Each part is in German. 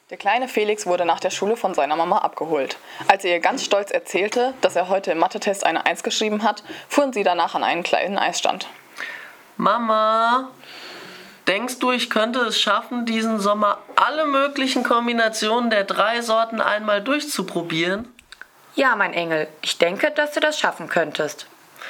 Der kleine Felix wurde nach der Schule von seiner Mama abgeholt. Als er ihr ganz stolz erzählte, dass er heute im Mathe-Test eine 1 geschrieben hat, fuhren sie danach an einen kleinen Eisstand. Mama, denkst du, ich könnte es schaffen, diesen Sommer alle möglichen Kombinationen der 3 Sorten einmal durchzuprobieren? Ja, mein Engel, ich denke, dass du das schaffen könntest.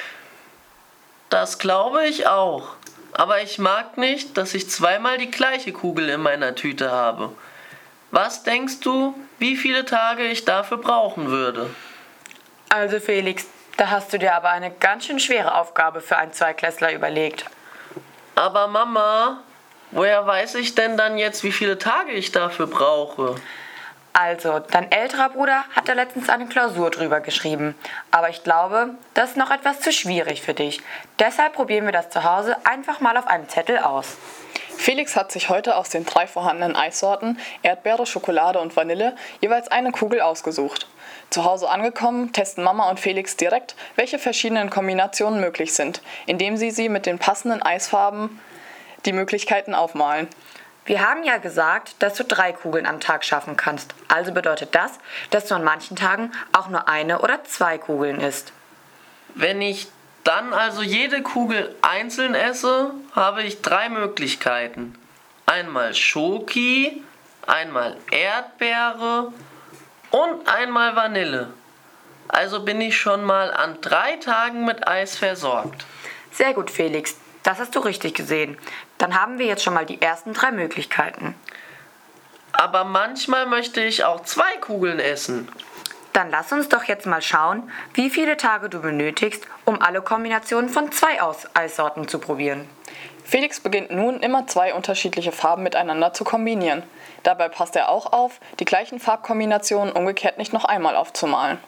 Das glaube ich auch. Aber ich mag nicht, dass ich zweimal die gleiche Kugel in meiner Tüte habe. Was denkst du, wie viele Tage ich dafür brauchen würde? Also Felix, da hast du dir aber eine ganz schön schwere Aufgabe für einen Zweiklässler überlegt. Aber Mama, woher weiß ich denn dann jetzt, wie viele Tage ich dafür brauche? Also, dein älterer Bruder hat da letztens eine Klausur drüber geschrieben. Aber ich glaube, das ist noch etwas zu schwierig für dich. Deshalb probieren wir das zu Hause einfach mal auf einem Zettel aus. Felix hat sich heute aus den 3 vorhandenen Eissorten, Erdbeere, Schokolade und Vanille, jeweils eine Kugel ausgesucht. Zu Hause angekommen, testen Mama und Felix direkt, welche verschiedenen Kombinationen möglich sind, indem sie mit den passenden Eisfarben die Möglichkeiten aufmalen. Wir haben ja gesagt, dass du 3 Kugeln am Tag schaffen kannst. Also bedeutet das, dass du an manchen Tagen auch nur 1 oder 2 Kugeln isst. Wenn ich dann also jede Kugel einzeln esse, habe ich 3 Möglichkeiten. Einmal Schoki, einmal Erdbeere und einmal Vanille. Also bin ich schon mal an 3 Tagen mit Eis versorgt. Sehr gut, Felix. Das hast du richtig gesehen. Dann haben wir jetzt schon mal die ersten 3 Möglichkeiten. Aber manchmal möchte ich auch 2 Kugeln essen. Dann lass uns doch jetzt mal schauen, wie viele Tage du benötigst, um alle Kombinationen von 2 Eissorten zu probieren. Felix beginnt nun immer 2 unterschiedliche Farben miteinander zu kombinieren. Dabei passt er auch auf, die gleichen Farbkombinationen umgekehrt nicht noch einmal aufzumalen.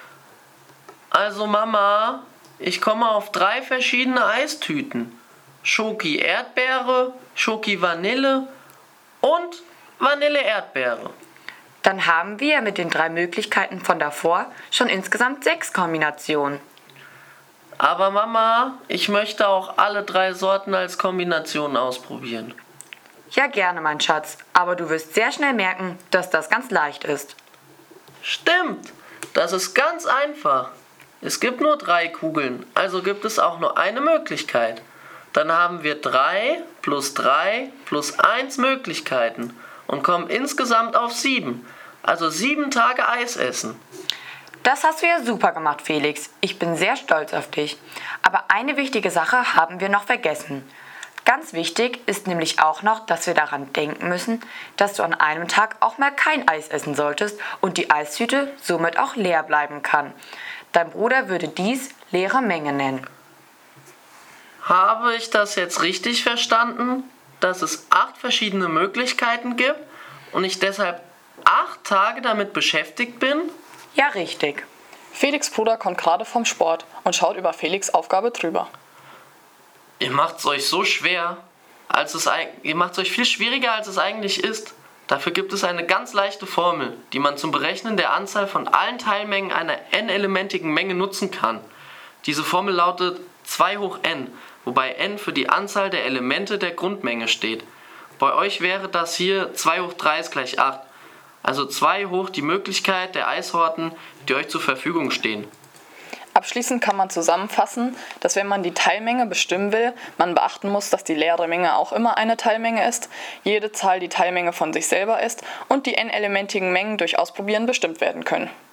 Also Mama, ich komme auf 3 verschiedene Eistüten. Schoki Erdbeere, Schoki Vanille und Vanille Erdbeere. Dann haben wir mit den 3 Möglichkeiten von davor schon insgesamt 6 Kombinationen. Aber Mama, ich möchte auch alle 3 Sorten als Kombination ausprobieren. Ja, gerne, mein Schatz, aber du wirst sehr schnell merken, dass das ganz leicht ist. Stimmt, das ist ganz einfach. Es gibt nur 3 Kugeln, also gibt es auch nur eine Möglichkeit. Dann haben wir 3 plus 3 plus 1 Möglichkeiten und kommen insgesamt auf 7. Also 7 Tage Eis essen. Das hast du ja super gemacht, Felix. Ich bin sehr stolz auf dich. Aber eine wichtige Sache haben wir noch vergessen. Ganz wichtig ist nämlich auch noch, dass wir daran denken müssen, dass du an einem Tag auch mal kein Eis essen solltest und die Eistüte somit auch leer bleiben kann. Dein Bruder würde dies leere Menge nennen. Habe ich das jetzt richtig verstanden, dass es 8 verschiedene Möglichkeiten gibt und ich deshalb 8 Tage damit beschäftigt bin? Ja, richtig. Felix' Bruder kommt gerade vom Sport und schaut über Felix' Aufgabe drüber. Ihr macht es euch so schwer, ihr macht es euch viel schwieriger, als es eigentlich ist. Dafür gibt es eine ganz leichte Formel, die man zum Berechnen der Anzahl von allen Teilmengen einer n-elementigen Menge nutzen kann. Diese Formel lautet 2 hoch n, wobei n für die Anzahl der Elemente der Grundmenge steht. Bei euch wäre das hier 2 hoch 3 ist gleich 8. Also 2 hoch die Möglichkeit der Eissorten, die euch zur Verfügung stehen. Abschließend kann man zusammenfassen, dass wenn man die Teilmenge bestimmen will, man beachten muss, dass die leere Menge auch immer eine Teilmenge ist, jede Zahl die Teilmenge von sich selber ist und die n-elementigen Mengen durch Ausprobieren bestimmt werden können.